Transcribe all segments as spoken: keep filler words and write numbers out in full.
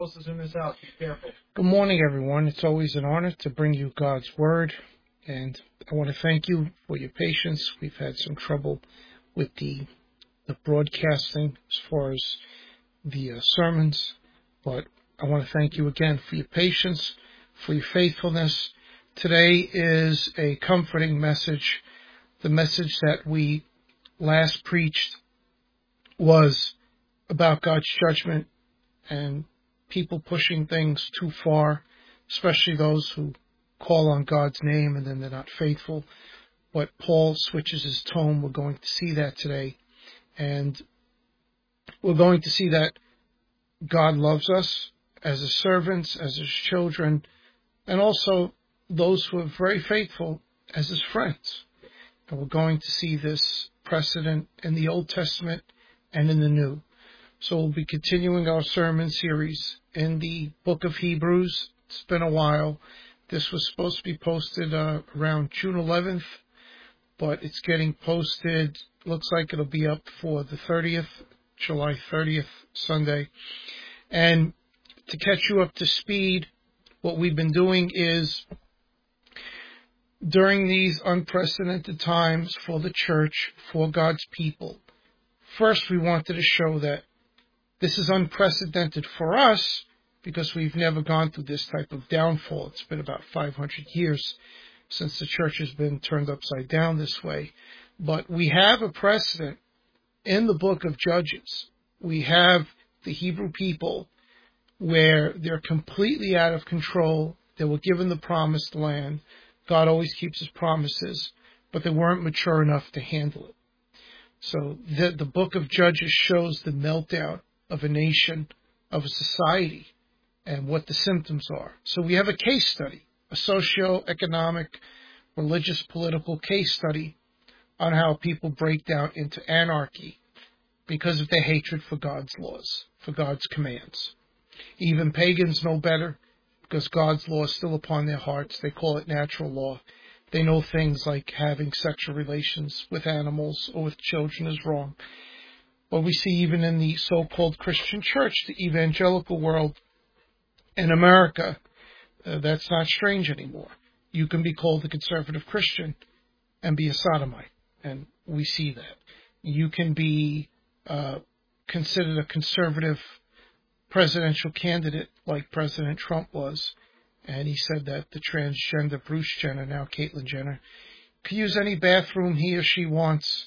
In this house. Be careful. Good morning, everyone. It's always an honor to bring you God's Word, and I want to thank you for your patience. We've had some trouble with the the broadcasting as far as the uh, sermons, but I want to thank you again for your patience, for your faithfulness. Today is a comforting message. The message that we last preached was about God's judgment and people pushing things too far, especially those who call on God's name and then they're not faithful. But Paul switches his tone. We're going to see that today. And we're going to see that God loves us as his servants, as his children, and also those who are very faithful as his friends. And we're going to see this precedent in the Old Testament and in the New. So we'll be continuing our sermon series in the book of Hebrews. It's been a while. This was supposed to be posted uh, around June eleventh, but it's getting posted. Looks like it'll be up for the thirtieth, July thirtieth, Sunday. And to catch you up to speed, what we've been doing is during these unprecedented times for the church, for God's people, first we wanted to show that this is unprecedented for us because we've never gone through this type of downfall. It's been about five hundred years since the church has been turned upside down this way. But we have a precedent in the book of Judges. We have the Hebrew people where they're completely out of control. They were given the promised land. God always keeps his promises, but they weren't mature enough to handle it. So the, the book of Judges shows the meltdown of a nation, of a society, and what the symptoms are. So we have a case study, a socio-economic, religious, political case study on how people break down into anarchy because of their hatred for God's laws, for God's commands. Even pagans know better because God's law is still upon their hearts. They call it natural law. They know things like having sexual relations with animals or with children is wrong. What we see even in the so-called Christian church, the evangelical world in America, uh, that's not strange anymore. You can be called a conservative Christian and be a sodomite, and we see that. You can be uh, considered a conservative presidential candidate like President Trump was, and he said that the transgender Bruce Jenner, now Caitlyn Jenner, can use any bathroom he or she wants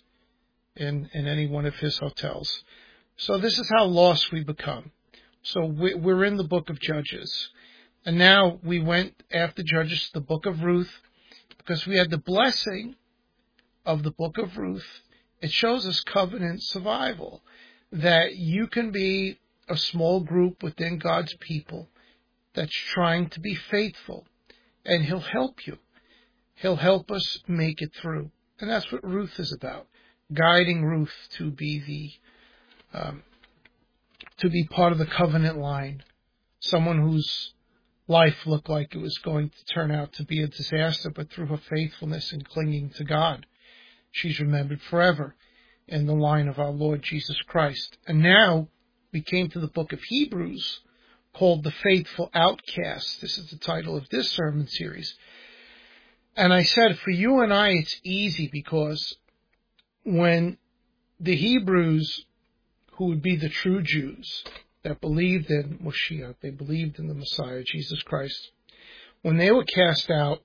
in, in any one of his hotels. So this is how lost we become. So we're in the book of Judges. And now we went after Judges to the book of Ruth because we had the blessing of the book of Ruth. It shows us covenant survival, that you can be a small group within God's people that's trying to be faithful, and he'll help you. He'll help us make it through. And that's what Ruth is about. Guiding Ruth to be the um, to be part of the covenant line, someone whose life looked like it was going to turn out to be a disaster, but through her faithfulness and clinging to God, she's remembered forever in the line of our Lord Jesus Christ. And now we came to the book of Hebrews, called The Faithful Outcast. This is the title of this sermon series. And I said, for you and I, it's easy because when the Hebrews, who would be the true Jews that believed in Moshiach, they believed in the Messiah, Jesus Christ, when they were cast out,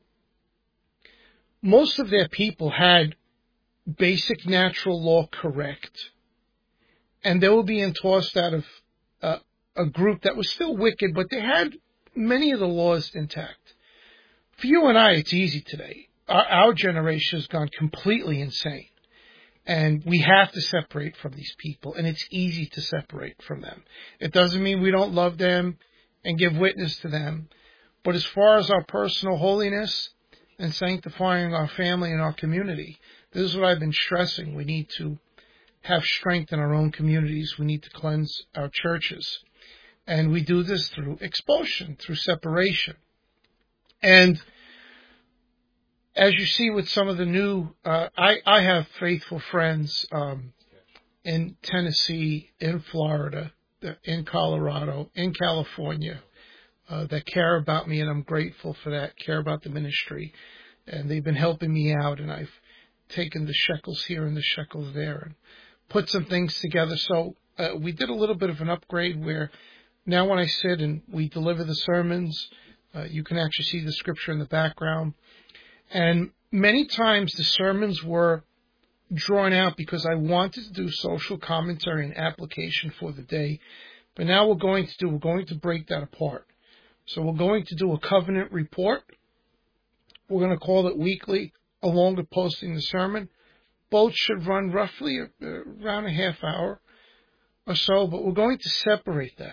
most of their people had basic natural law correct, and they were being tossed out of uh, a group that was still wicked, but they had many of the laws intact. For you and I, it's easy today. Our, our generation has gone completely insane. And we have to separate from these people, and it's easy to separate from them. It doesn't mean we don't love them and give witness to them. But as far as our personal holiness and sanctifying our family and our community, this is what I've been stressing. We need to have strength in our own communities. We need to cleanse our churches. And we do this through expulsion, through separation. And as you see with some of the new, uh, I, I have faithful friends um, in Tennessee, in Florida, in Colorado, in California, uh, that care about me, and I'm grateful for that, care about the ministry. And they've been helping me out, and I've taken the shekels here and the shekels there and put some things together. So uh, we did a little bit of an upgrade where now when I sit and we deliver the sermons, uh, you can actually see the scripture in the background. And many times the sermons were drawn out because I wanted to do social commentary and application for the day. But now we're going to do, we're going to break that apart. So we're going to do a covenant report. We're going to call it weekly, along with posting the sermon. Both should run roughly around a half hour or so, but we're going to separate that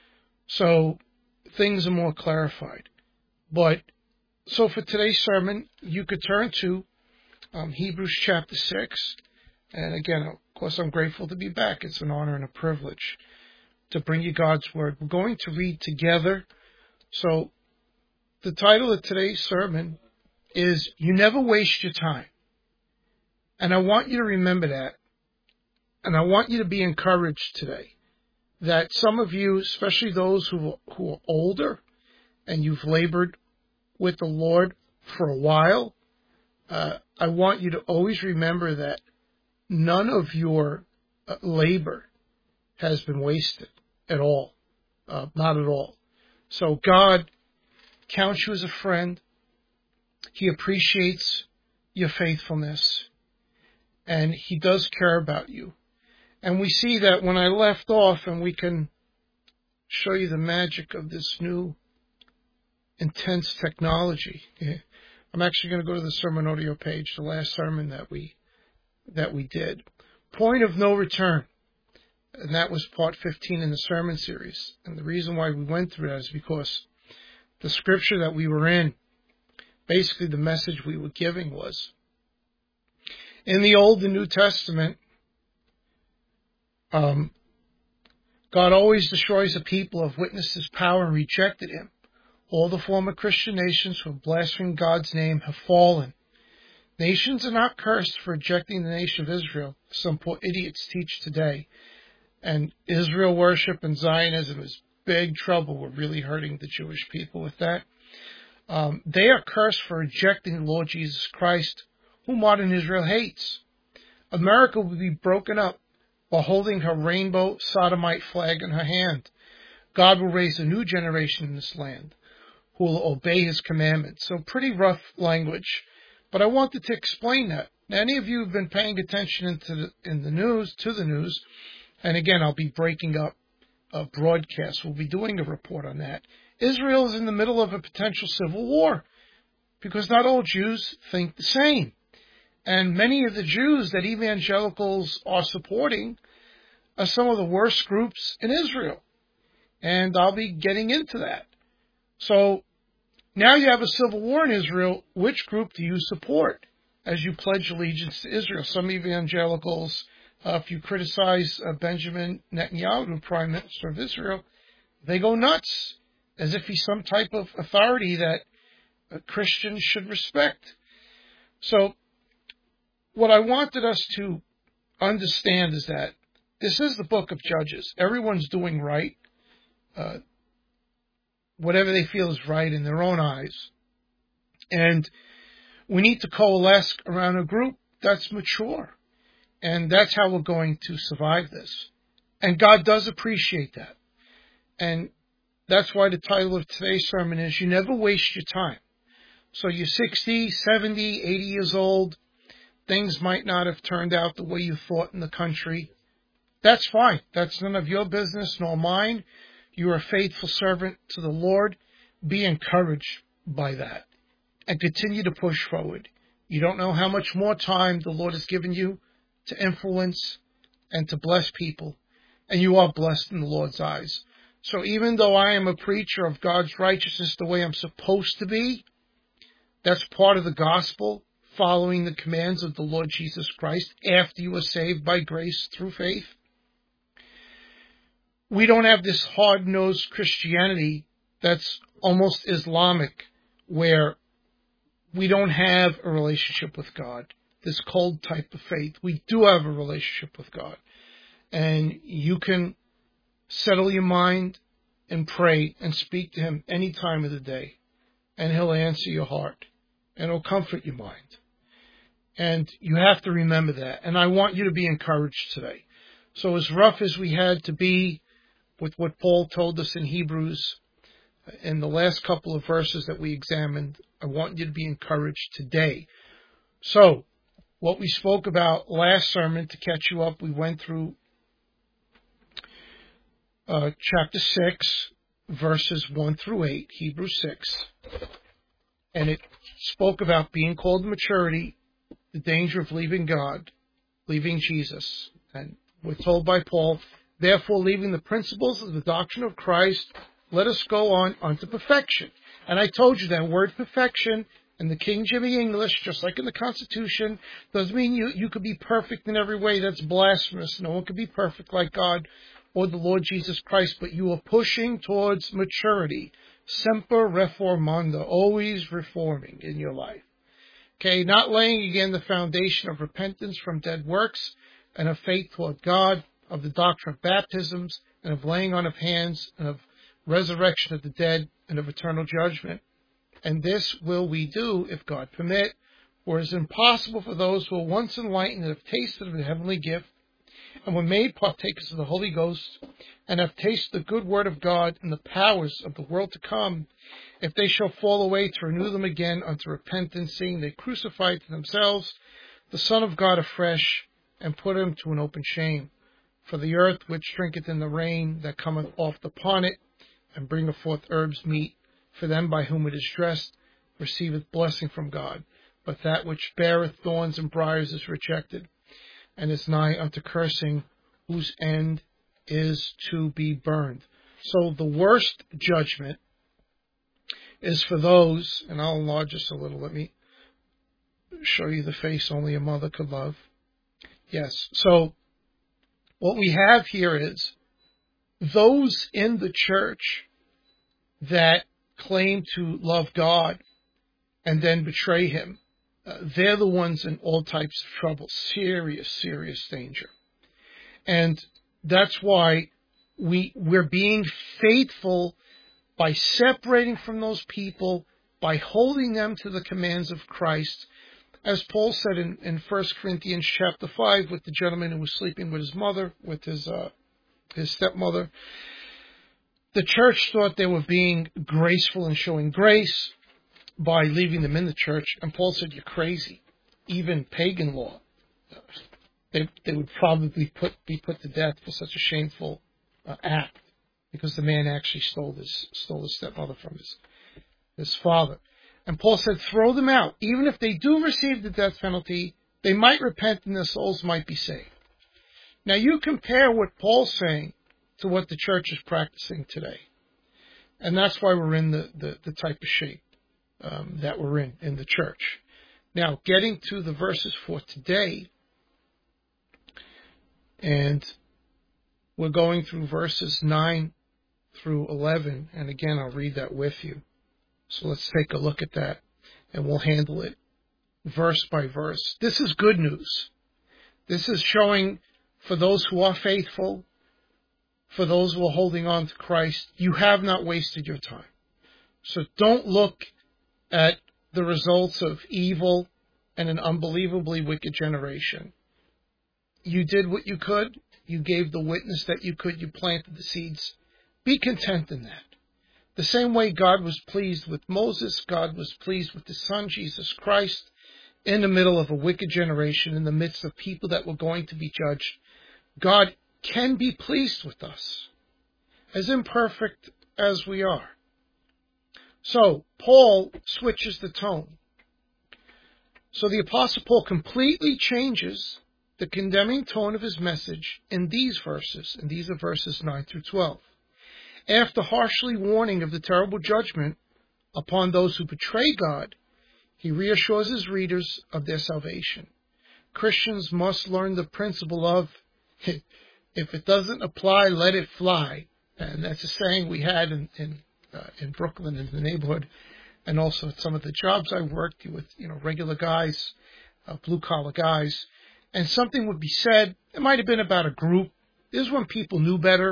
so things are more clarified. But so for today's sermon, you could turn to um, Hebrews chapter six. And again, of course, I'm grateful to be back. It's an honor and a privilege to bring you God's word. We're going to read together. So the title of today's sermon is You Never Waste Your Time. And I want you to remember that. And I want you to be encouraged today that some of you, especially those who, who are older and you've labored with the Lord for a while, uh, I want you to always remember that none of your uh, labor has been wasted at all. Uh, not at all. So God counts you as a friend. He appreciates your faithfulness, and He does care about you. And we see that when I left off, and we can show you the magic of this new intense technology. I'm actually going to go to the sermon audio page, the last sermon that we that we did. Point of no return. And that was part fifteen in the sermon series. And the reason why we went through that is because the scripture that we were in, basically the message we were giving was, in the Old and New Testament, um, God always destroys a people who have witnessed His power and rejected Him. All the former Christian nations who have blasphemed God's name have fallen. Nations are not cursed for rejecting the nation of Israel, some poor idiots teach today. And Israel worship and Zionism is big trouble. We're really hurting the Jewish people with that. Um, they are cursed for rejecting the Lord Jesus Christ, who modern Israel hates. America will be broken up while holding her rainbow sodomite flag in her hand. God will raise a new generation in this land who will obey His commandments. So pretty rough language, but I wanted to explain that. Now, any of you have been paying attention into the, in the news, to the news, and again, I'll be breaking up a broadcast. We'll be doing a report on that. Israel is in the middle of a potential civil war because not all Jews think the same. And many of the Jews that evangelicals are supporting are some of the worst groups in Israel. And I'll be getting into that. So now you have a civil war in Israel. Which group do you support as you pledge allegiance to Israel? Some evangelicals, Uh, if you criticize uh, Benjamin Netanyahu, Prime Minister of Israel, they go nuts, as if he's some type of authority that uh, Christians should respect. So what I wanted us to understand is that this is the book of Judges. Everyone's doing right, uh, whatever they feel is right in their own eyes. And we need to coalesce around a group that's mature. And that's how we're going to survive this. And God does appreciate that. And that's why the title of today's sermon is, You Never Waste Your Time. So you're sixty, seventy, eighty years old. Things might not have turned out the way you thought in the country. That's fine. That's none of your business nor mine. You are a faithful servant to the Lord. Be encouraged by that. And continue to push forward. You don't know how much more time the Lord has given you to influence and to bless people, and you are blessed in the Lord's eyes. So even though I am a preacher of God's righteousness the way I'm supposed to be, that's part of the gospel, following the commands of the Lord Jesus Christ after you are saved by grace through faith. We don't have this hard-nosed Christianity that's almost Islamic, where we don't have a relationship with God. This cold type of faith. We do have a relationship with God. And you can Settle your mind and pray and speak to him any time of the day, and he'll answer your heart, and he'll comfort your mind. And you have to remember that. And I want you to be encouraged today. So as rough as we had to be with what Paul told us in Hebrews in the last couple of verses that we examined, I want you to be encouraged today. So, what we spoke about last sermon, to catch you up, we went through uh, chapter six, verses one through eight, Hebrews six. And it spoke about being called to maturity, the danger of leaving God, leaving Jesus. And we're told by Paul, therefore, leaving the principles of the doctrine of Christ, let us go on unto perfection. And I told you that word perfection in the King James English, just like in the Constitution, doesn't mean you, you could be perfect in every way. That's blasphemous. No one could be perfect like God or the Lord Jesus Christ, but you are pushing towards maturity. Semper reformanda, always reforming in your life. Okay, not laying again the foundation of repentance from dead works and of faith toward God, of the doctrine of baptisms, and of laying on of hands, and of resurrection of the dead, and of eternal judgment. And this will we do, if God permit, for it is impossible for those who are once enlightened and have tasted of the heavenly gift, and were made partakers of the Holy Ghost, and have tasted the good word of God and the powers of the world to come, if they shall fall away, to renew them again unto repentance, seeing they crucify to themselves the Son of God afresh, and put him to an open shame. For the earth which drinketh in the rain that cometh oft upon it, and bringeth forth herbs meet, for them by whom it is dressed, receiveth blessing from God. But that which beareth thorns and briars is rejected, and is nigh unto cursing, whose end is to be burned. So the worst judgment is for those, and I'll enlarge this a little, let me show you the face only a mother could love. Yes, so what we have here is those in the church that claim to love God and then betray him, uh, they're the ones in all types of trouble, serious, serious danger. And that's why we, we're being faithful by separating from those people, by holding them to the commands of Christ. As Paul said in, in First Corinthians chapter five with the gentleman who was sleeping with his mother, with his uh, his stepmother, the church thought they were being graceful and showing grace by leaving them in the church. And Paul said, you're crazy. Even pagan law, they, they would probably put, be put to death for such a shameful uh, act, because the man actually stole his, stole his stepmother from his, his father. And Paul said, throw them out. Even if they do receive the death penalty, they might repent and their souls might be saved. Now you compare what Paul's saying to what the church is practicing today. And that's why we're in the, the, the type of shape um, that we're in, in the church. Now, getting to the verses for today, and we're going through verses nine through eleven, and again, I'll read that with you. So let's take a look at that, and we'll handle it verse by verse. This is good news. This is showing for those who are faithful, for those who are holding on to Christ, you have not wasted your time. So don't look at the results of evil and an unbelievably wicked generation. You did what you could. You gave the witness that you could. You planted the seeds. Be content in that. The same way God was pleased with Moses, God was pleased with his son, Jesus Christ, in the middle of a wicked generation, in the midst of people that were going to be judged. God can be pleased with us, as imperfect as we are. So, Paul switches the tone. So the Apostle Paul completely changes the condemning tone of his message in these verses, and these are verses nine through twelve. After harshly warning of the terrible judgment upon those who betray God, he reassures his readers of their salvation. Christians must learn the principle of, if it doesn't apply, let it fly. And that's a saying we had in in, uh, in Brooklyn, in the neighborhood, and also at some of the jobs I worked with, you know, regular guys, uh, blue-collar guys. And something would be said, it might have been about a group. This is when people knew better.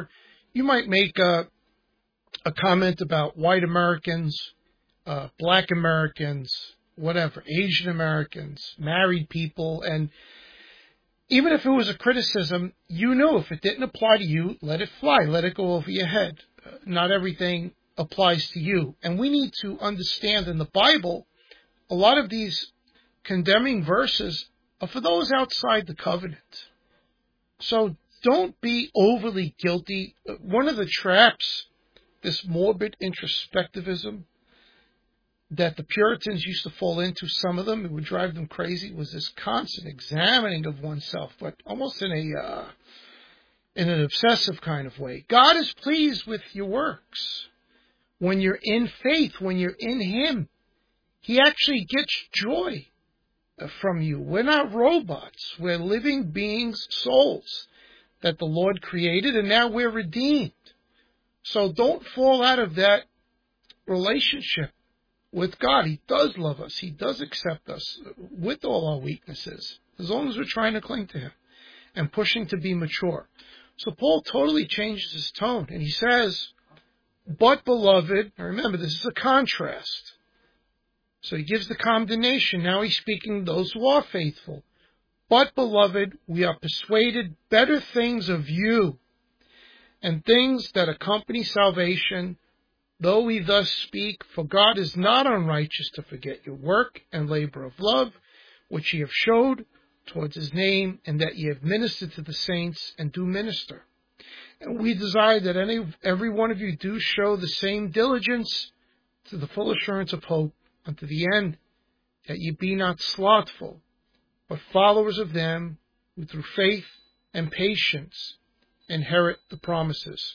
you might make a, a comment about white Americans, uh, black Americans, whatever, Asian Americans, married people, and even if it was a criticism, you know if it didn't apply to you, let it fly, let it go over your head. Uh, not everything applies to you. And we need to understand in the Bible, a lot of these condemning verses are for those outside the covenant. So don't be overly guilty. One of the traps, this morbid introspectivism that the Puritans used to fall into, some of them, it would drive them crazy, was this constant examining of oneself, but almost in a uh, in an obsessive kind of way. God is pleased with your works. When you're in faith, when you're in Him, He actually gets joy from you. We're not robots. We're living beings, souls that the Lord created, and now we're redeemed. So don't fall out of that relationship with God. He does love us. He does accept us with all our weaknesses, as long as we're trying to cling to Him and pushing to be mature. So Paul totally changes his tone, and he says, but beloved, remember this is a contrast. So he gives the condemnation. Now he's speaking to those who are faithful. But beloved, we are persuaded better things of you, and things that accompany salvation, though we thus speak, for God is not unrighteous to forget your work and labor of love, which ye have showed towards His name, and that ye have ministered to the saints and do minister. And we desire that any every one of you do show the same diligence to the full assurance of hope unto the end, that ye be not slothful, but followers of them who through faith and patience inherit the promises.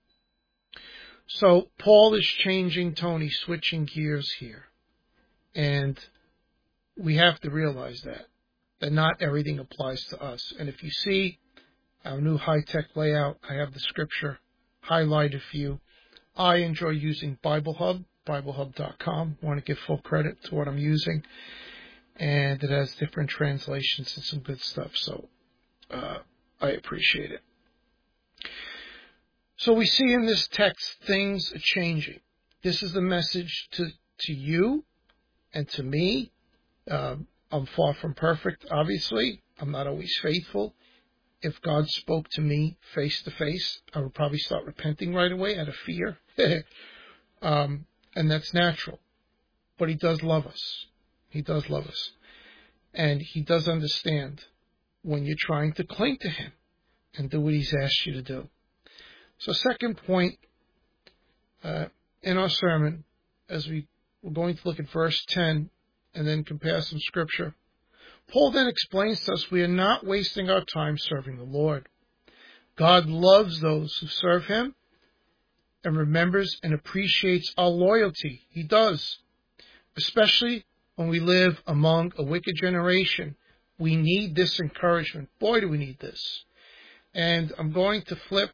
So Paul is changing tone, he's switching gears here. And we have to realize that, that not everything applies to us. And if you see our new high-tech layout, I have the scripture highlighted for you. I enjoy using Bible Hub, Bible Hub dot com. I want to give full credit to what I'm using. And it has different translations and some good stuff. So uh, I appreciate it. So we see in this text things are changing. This is the message to, to you and to me. Uh, I'm far from perfect, obviously. I'm not always faithful. If God spoke to me face to face, I would probably start repenting right away out of fear. um, and that's natural. But He does love us. He does love us. And He does understand when you're trying to cling to Him and do what He's asked you to do. So second point uh, in our sermon, as we, we're going to look at verse ten and then compare some scripture, Paul then explains to us we are not wasting our time serving the Lord. God loves those who serve Him and remembers and appreciates our loyalty. He does, especially when we live among a wicked generation. We need this encouragement. Boy, do we need this. And I'm going to flip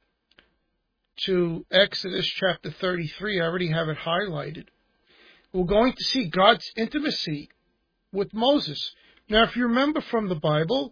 to Exodus chapter thirty-three. I already have it highlighted. We're going to see God's intimacy with Moses. Now, if you remember from the Bible,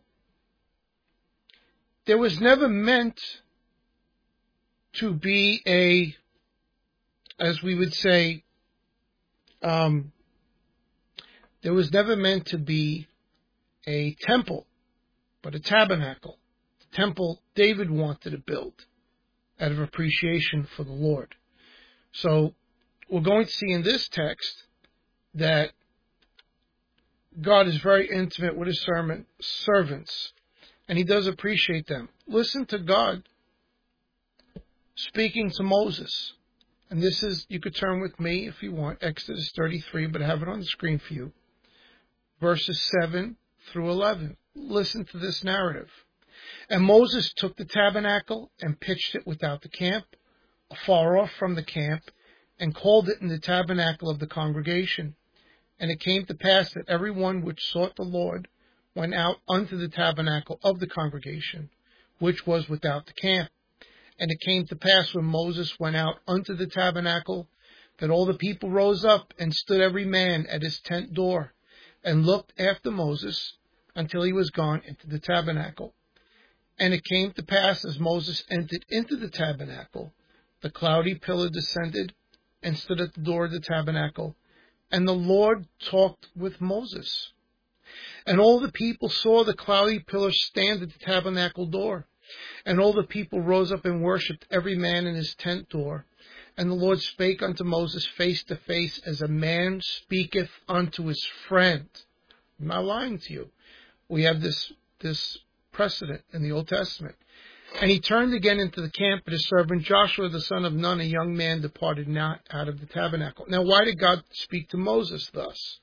there was never meant to be a, as we would say, um, there was never meant to be a temple, but a tabernacle. The temple David wanted to build out of appreciation for the Lord. So we're going to see in this text that God is very intimate with His servant, servants, and He does appreciate them. Listen to God speaking to Moses. And this is, you could turn with me if you want, Exodus thirty-three, but I have it on the screen for you. Verses seven through eleven. Listen to this narrative. And Moses took the tabernacle and pitched it without the camp, afar off from the camp, and called it in the tabernacle of the congregation. And it came to pass that every one which sought the Lord went out unto the tabernacle of the congregation, which was without the camp. And it came to pass when Moses went out unto the tabernacle, that all the people rose up and stood every man at his tent door, and looked after Moses until he was gone into the tabernacle. And it came to pass, as Moses entered into the tabernacle, the cloudy pillar descended and stood at the door of the tabernacle, and the Lord talked with Moses. And all the people saw the cloudy pillar stand at the tabernacle door. And all the people rose up and worshipped, every man in his tent door. And the Lord spake unto Moses face to face, as a man speaketh unto his friend. I'm not lying to you. We have this, this precedent in the Old Testament. And he turned again into the camp, but his servant Joshua the son of Nun, a young man, departed not out of the tabernacle. Now, why did God speak to Moses thus?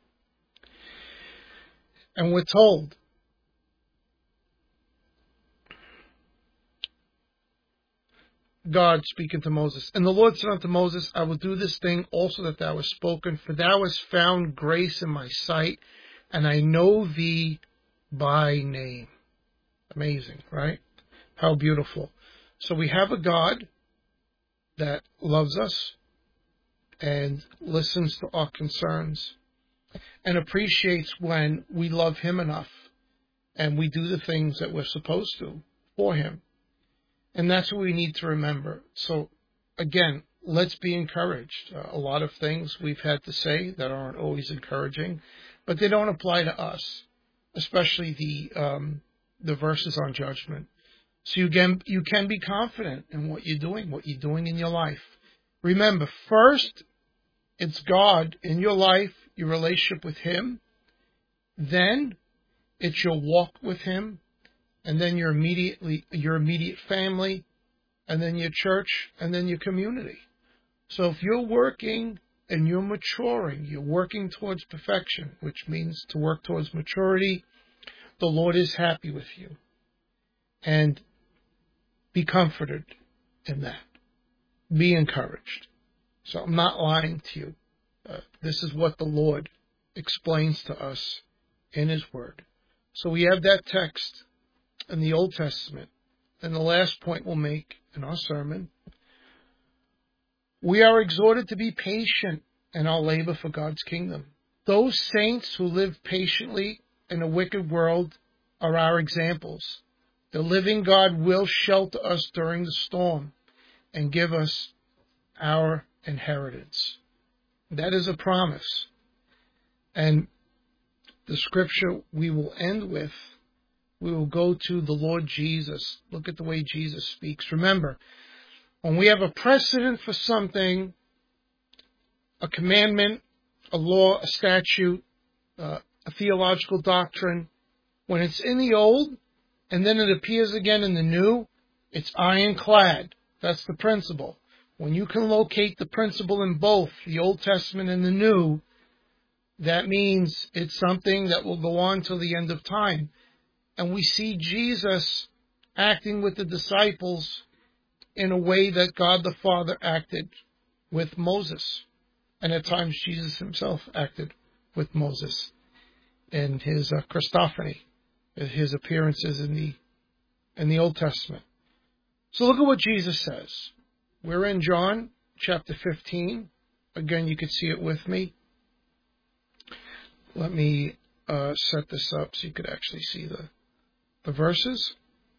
And we're told, God speaking to Moses, and the Lord said unto Moses, I will do this thing also that thou hast spoken, for thou hast found grace in my sight, and I know thee by name. Amazing, right? How beautiful. So we have a God that loves us and listens to our concerns and appreciates when we love him enough and we do the things that we're supposed to for him. And that's what we need to remember. So, again, let's be encouraged. Uh, a lot of things we've had to say that aren't always encouraging, but they don't apply to us, especially the um, the verses on judgment. So you can, you can be confident in what you're doing, what you're doing in your life. Remember, first, it's God in your life, your relationship with him. Then, it's your walk with him. And then your immediately your immediate family, and then your church, and then your community. So if you're working and you're maturing, you're working towards perfection, which means to work towards maturity, the Lord is happy with you. And be comforted in that. Be encouraged. So I'm not lying to you. Uh, this is what the Lord explains to us in his word. So we have that text in the Old Testament. And the last point we'll make in our sermon, we are exhorted to be patient in our labor for God's kingdom. Those saints who live patiently in a wicked world are our examples. The living God will shelter us during the storm and give us our inheritance. That is a promise. And the scripture we will end with, we will go to the Lord Jesus. Look at the way Jesus speaks. Remember, when we have a precedent for something, a commandment, a law, a statute, uh, a theological doctrine, when it's in the old and then it appears again in the new, it's ironclad. That's the principle. When you can locate the principle in both the Old Testament and the New, that means it's something that will go on till the end of time. And we see Jesus acting with the disciples in a way that God the Father acted with Moses. And at times Jesus himself acted with Moses in his uh, Christophany, his appearances in the in the Old Testament. So look at what Jesus says. We're in John chapter fifteen. Again, you could see it with me. Let me uh, set this up so you could actually see the the verses.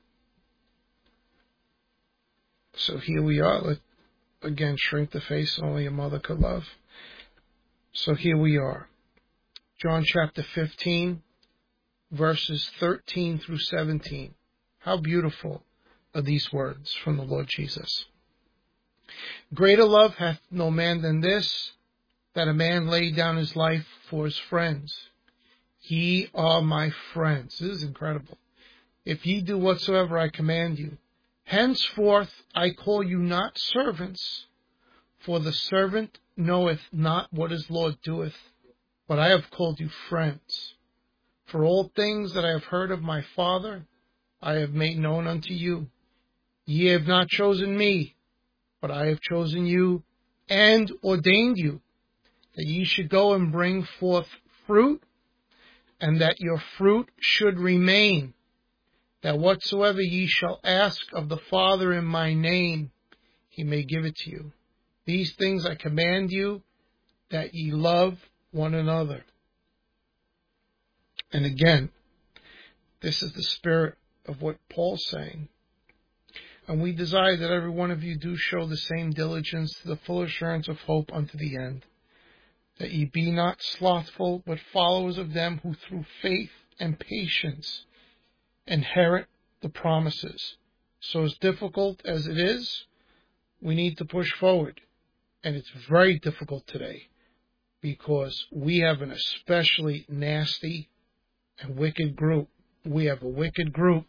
So here we are. Let, again, shrink the face only a mother could love. So here we are. John chapter fifteen, verses thirteen through seventeen. How beautiful are these words from the Lord Jesus. Greater love hath no man than this, that a man lay down his life for his friends. Ye are my friends. This is incredible. If ye do whatsoever I command you. Henceforth I call you not servants, for the servant knoweth not what his Lord doeth, but I have called you friends. For all things that I have heard of my Father, I have made known unto you. Ye have not chosen me, but I have chosen you and ordained you, that ye should go and bring forth fruit, and that your fruit should remain, that whatsoever ye shall ask of the Father in my name, he may give it to you. These things I command you, that ye love one another. And again, this is the spirit of what Paul's saying. And we desire that every one of you do show the same diligence to the full assurance of hope unto the end, that ye be not slothful, but followers of them who through faith and patience inherit the promises. So as difficult as it is, we need to push forward. And it's very difficult today because we have an especially nasty and wicked group. We have a wicked group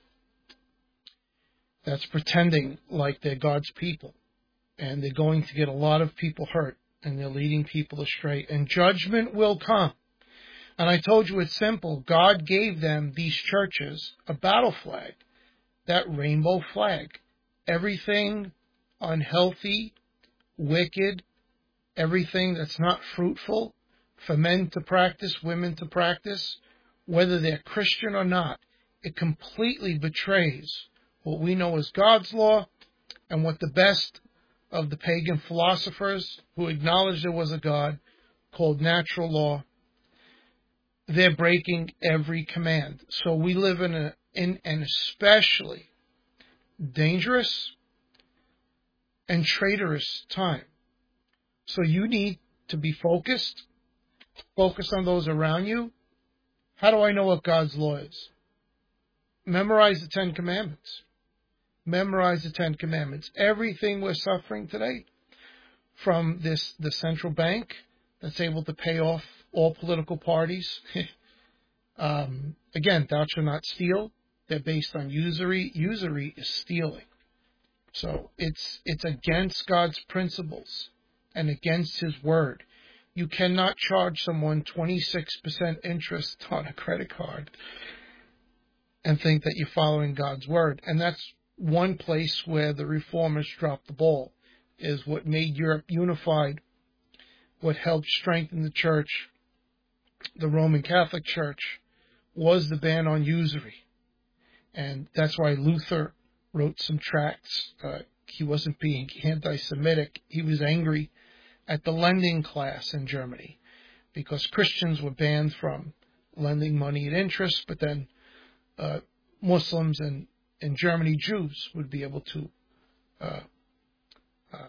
that's pretending like they're God's people. And they're going to get a lot of people hurt. And they're leading people astray. And judgment will come. And I told you it's simple. God gave them, these churches, a battle flag. That rainbow flag. Everything unhealthy, wicked, everything that's not fruitful for men to practice, women to practice, whether they're Christian or not, it completely betrays what we know as God's law and what the best of the pagan philosophers who acknowledged there was a God called natural law. They're breaking every command. So we live in, a, in an especially dangerous and traitorous time. So you need to be focused, focus on those around you. How do I know what God's law is? Memorize the Ten Commandments. Memorize the Ten Commandments. Everything we're suffering today, from this the central bank that's able to pay off all political parties. um, again, thou shalt not steal. They're based on usury. Usury is stealing. So it's it's against God's principles and against His word. You cannot charge someone twenty-six percent interest on a credit card and think that you're following God's word. And that's one place where the reformers dropped the ball, is what made Europe unified, what helped strengthen the church, the Roman Catholic Church, was the ban on usury. And that's why Luther wrote some tracts. Uh, he wasn't being anti-Semitic. He was angry at the lending class in Germany because Christians were banned from lending money at interest, but then uh, Muslims and in Germany, Jews would be able to uh, uh,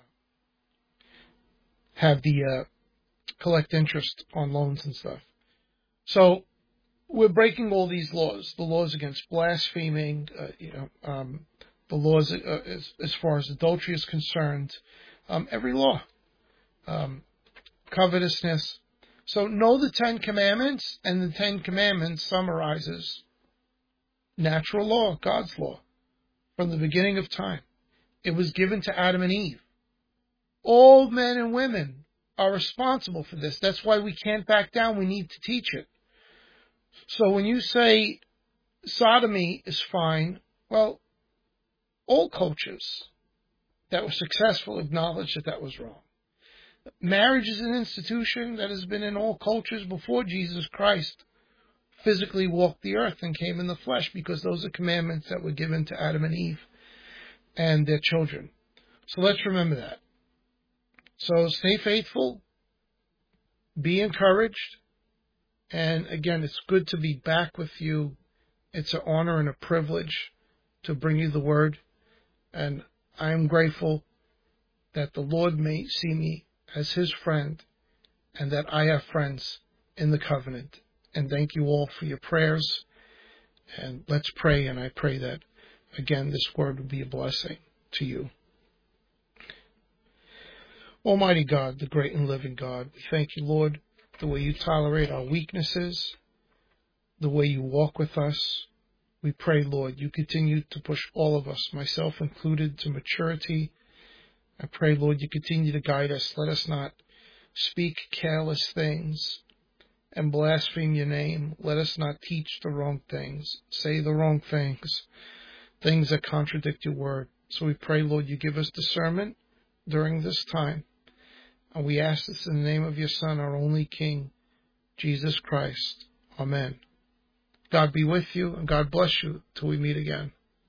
have the uh, collect interest on loans and stuff. So we're breaking all these laws. The laws against blaspheming, uh, you know, um, the laws uh, as, as far as adultery is concerned, um, every law, um, covetousness. So know the Ten Commandments, and the Ten Commandments summarizes natural law, God's law, from the beginning of time. It was given to Adam and Eve. All men and women are responsible for this. That's why we can't back down. We need to teach it. So when you say sodomy is fine, well, all cultures that were successful acknowledged that that was wrong. Marriage is an institution that has been in all cultures before Jesus Christ physically walked the earth and came in the flesh, because those are commandments that were given to Adam and Eve and their children. So let's remember that. So stay faithful, be encouraged, and again, it's good to be back with you. It's an honor and a privilege to bring you the word, and I am grateful that the Lord may see me as His friend and that I have friends in the covenant. And thank you all for your prayers. And let's pray, and I pray that, again, this word will be a blessing to you. Almighty God, the great and living God, we thank you, Lord, the way you tolerate our weaknesses, the way you walk with us. We pray, Lord, you continue to push all of us, myself included, to maturity. I pray, Lord, you continue to guide us. Let us not speak careless things and blaspheme your name. Let us not teach the wrong things, say the wrong things, things that contradict your word. So we pray, Lord, you give us discernment during this time. And we ask this in the name of your Son, our only King, Jesus Christ. Amen. God be with you, and God bless you till we meet again.